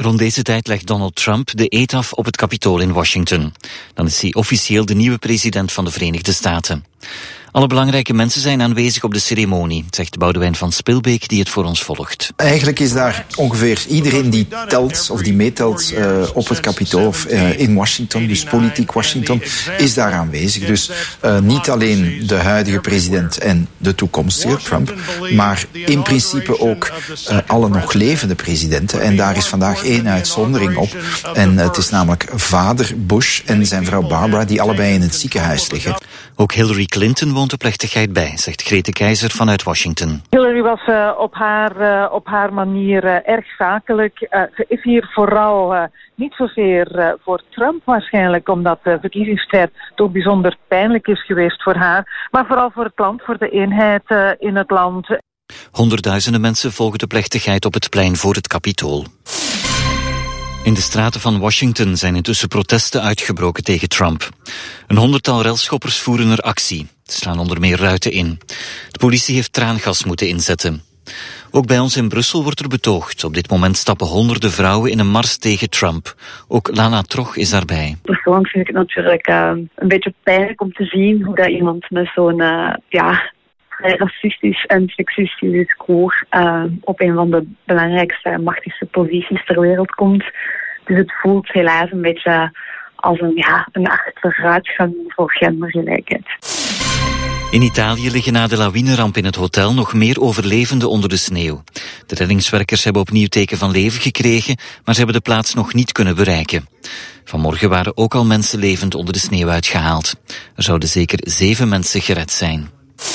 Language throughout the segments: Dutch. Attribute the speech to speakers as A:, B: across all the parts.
A: Rond deze tijd legt Donald Trump de eed af op het Capitool in Washington. Dan is hij officieel de nieuwe president van de Verenigde Staten. Alle belangrijke mensen zijn aanwezig op de ceremonie, zegt Boudewijn van Spilbeek die het voor ons volgt.
B: Eigenlijk is daar ongeveer iedereen die telt of die meetelt op het Capitool of in Washington, dus politiek Washington, is daar aanwezig. Dus niet alleen de huidige president en de toekomstige Trump, maar in principe ook alle nog levende presidenten. En daar is vandaag één uitzondering op. En het is namelijk vader Bush en zijn vrouw Barbara die allebei in het ziekenhuis liggen.
A: Ook Hillary Clinton woont de plechtigheid bij, zegt Grete Keizer vanuit Washington.
C: Hillary was op haar manier erg zakelijk. Ze is hier vooral niet zozeer voor Trump waarschijnlijk, omdat de verkiezingsstrijd toch bijzonder pijnlijk is geweest voor haar. Maar vooral voor het land, voor de eenheid in het land.
A: Honderdduizenden mensen volgen de plechtigheid op het plein voor het Capitool. In de straten van Washington zijn intussen protesten uitgebroken tegen Trump. Een 100-tal relschoppers voeren er actie. Ze slaan onder meer ruiten in. De politie heeft traangas moeten inzetten. Ook bij ons in Brussel wordt er betoogd. Op dit moment stappen honderden vrouwen in een mars tegen Trump. Ook Lana Troch is daarbij.
D: Persoonlijk vind ik het natuurlijk een beetje pijnlijk om te zien hoe dat iemand met zo'n vrij racistisch en seksistisch discours op een van de belangrijkste en machtigste posities ter wereld komt. Dus het voelt helaas een beetje als een achteruitgang voor gendergelijkheid.
A: In Italië liggen na de lawineramp in het hotel nog meer overlevenden onder de sneeuw. De reddingswerkers hebben opnieuw teken van leven gekregen, maar ze hebben de plaats nog niet kunnen bereiken. Vanmorgen waren ook al mensen levend onder de sneeuw uitgehaald. Er zouden zeker 7 mensen gered zijn.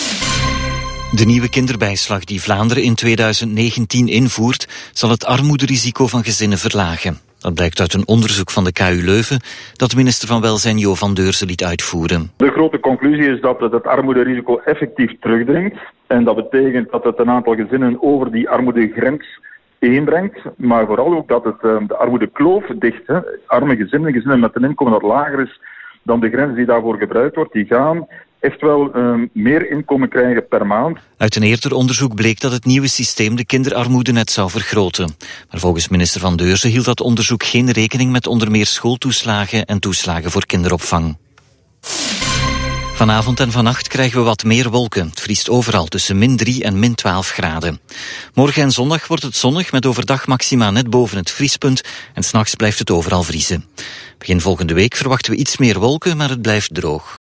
A: De nieuwe kinderbijslag die Vlaanderen in 2019 invoert, zal het armoederisico van gezinnen verlagen. Dat blijkt uit een onderzoek van de KU Leuven dat minister van Welzijn Jo van Deurzen liet uitvoeren.
E: De grote conclusie is dat het armoederisico effectief terugdringt. En dat betekent dat het een aantal gezinnen over die armoedegrens heen brengt. Maar vooral ook dat het de armoedekloof dicht. Arme gezinnen met een inkomen dat lager is dan de grens die daarvoor gebruikt wordt, die gaan echt wel meer inkomen krijgen per maand.
A: Uit een eerder onderzoek bleek dat het nieuwe systeem de kinderarmoede net zou vergroten. Maar volgens minister Van Deurzen hield dat onderzoek geen rekening met onder meer schooltoeslagen en toeslagen voor kinderopvang. Vanavond en vannacht krijgen we wat meer wolken. Het vriest overal tussen -3 en -12 graden. Morgen en zondag wordt het zonnig met overdag maxima net boven het vriespunt en 's nachts blijft het overal vriezen. Begin volgende week verwachten we iets meer wolken, maar het blijft droog.